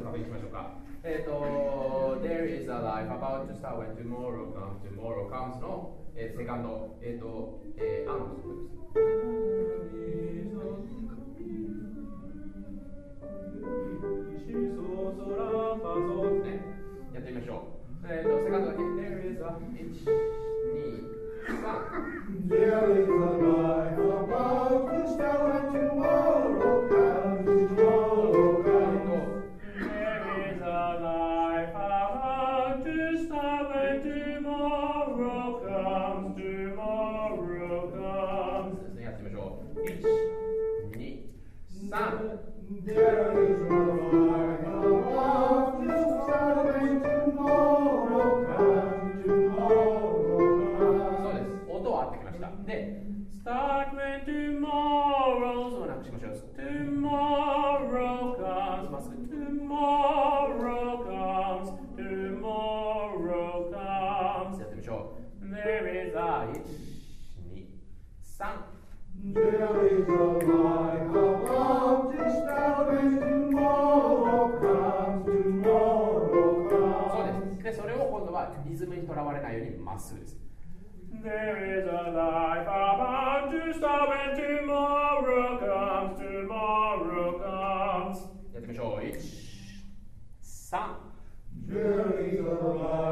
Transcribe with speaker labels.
Speaker 1: 確認しましょうか。There is a life about to start when tomorrow comes の、セカンド、アンね、やってみましょう。セカンドだけ。There is a 1、2、3。There is a life about to start when tomorrow comes. There is a life about to start when tomorrow comes. ですね、やってみましょう。1、2、3。There is a life about to start when tomorrow comes. そうです。音は合ってきました。で、start when tomorrow そうなくしましょう。Tomorrow comes まっすぐ Tomorrow comes やってみましょう。There is a 1、2、3。There is a life about to start when tomorrow comes. そうです。で、それを今度はリズムにとらわれないようにまっすぐです。There is a life about to start when tomorrow comes. やってみましょう。1、3。There is a life